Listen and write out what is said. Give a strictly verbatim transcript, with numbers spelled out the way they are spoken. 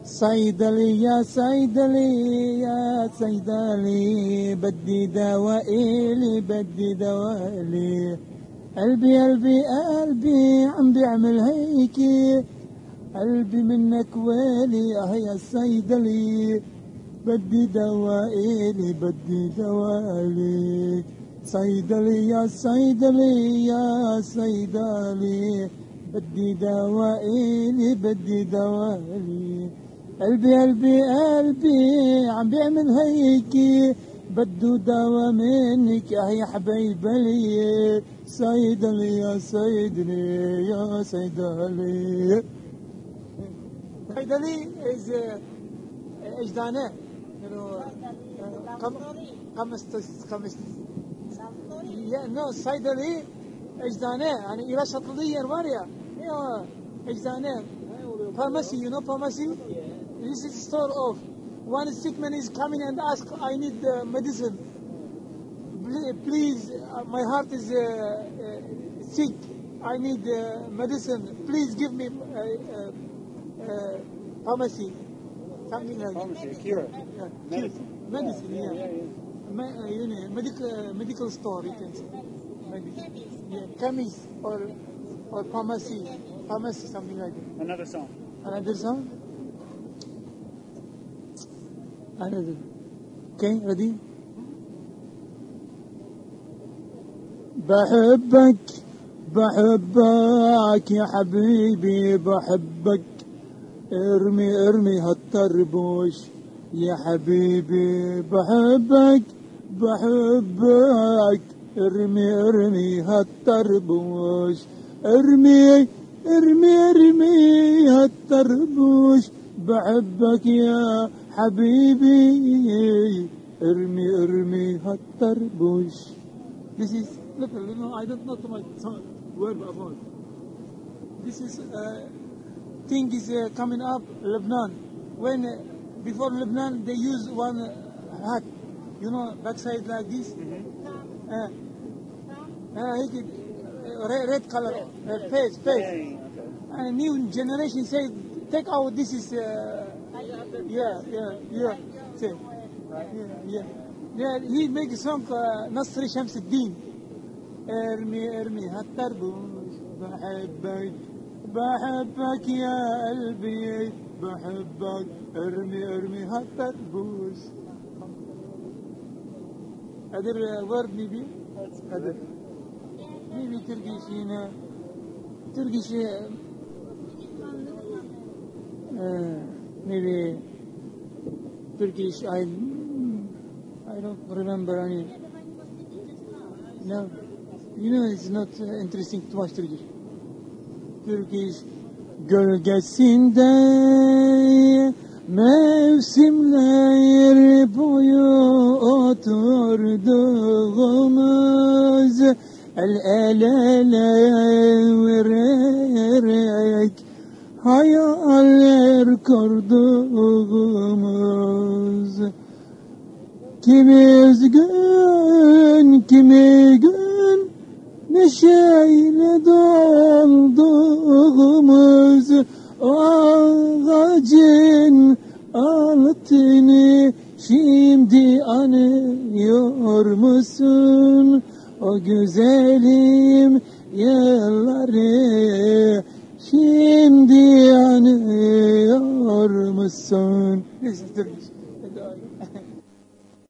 صيدلي يا صيدلي يا صيدلي بدي دوائي بدي دوائي قلبي قلبي قلبي عم بيعمل هيكي قلبي منك ويلي اه يا صيدلي بدي دوائي بدي دوائي صيدلي يا صيدلي يا صيدلي بدي دوائي بدي دوائي قلبي قلبي قلبي عم بيعمل هيكي بدو دوا منك يا حبيبلي صيدلي يا صيدلي يا صيدلي صيدلي is اجدانه you know قمست قمست yeah no صيدلي اجدانه يعني إلى شطلية واريا yeah اجدانه pharmacy you know pharmacy this is store of one sick man is coming and ask I need uh, medicine please uh, my heart is uh, uh, sick I need uh, medicine please give me uh, uh, uh, pharmacy something like pharmacy a cure yeah. medicine medicine yeah, yeah, yeah, yeah. Me, uh, you know, medical uh, medical store you can say medicine. Yeah, chemist or or pharmacy pharmacy something like that. Another song Another song another okay ready بحبك بحبك يا حبيبي بحبك ارمي ارمي هالطربوش يا حبيبي بحبك بحبك ارمي ارمي هالطربوش ارمي ارمي ارمي هالطربوش بحبك يا حبيبي ارمي ارمي هالطربوش. This is look, you know, I don't know too much word about. This is uh, thing is uh, coming up Lebanon. When uh, before Lebanon they use one hat, you know, backside like this. Mm-hmm. uh, uh, red, red color, uh, face, face. okay. And new generation say, take out this is. Uh, yeah, yeah, yeah. Say, yeah, yeah. Yeah, he make a song uh, Nasri Shams al-Din. ارمي ارمي هالطربوش بحبك بحبك يا قلبي بحبك ارمي ارمي هالطربوش. Other uh, word maybe? Other. Maybe Turkish, you know. Turkish. Uh, maybe Turkish. I I don't remember any. No. You know, it's not uh, interesting too much Turkish. Turkish. Gölgesinde mevsimler boyu oturduğumuz el ele vererek hayaller kurduğumuz kimi üzgün kimi gün neşeyle dolduğumuz ağacın altını şimdi anıyor musun? O güzelim yılları şimdi anıyor musun?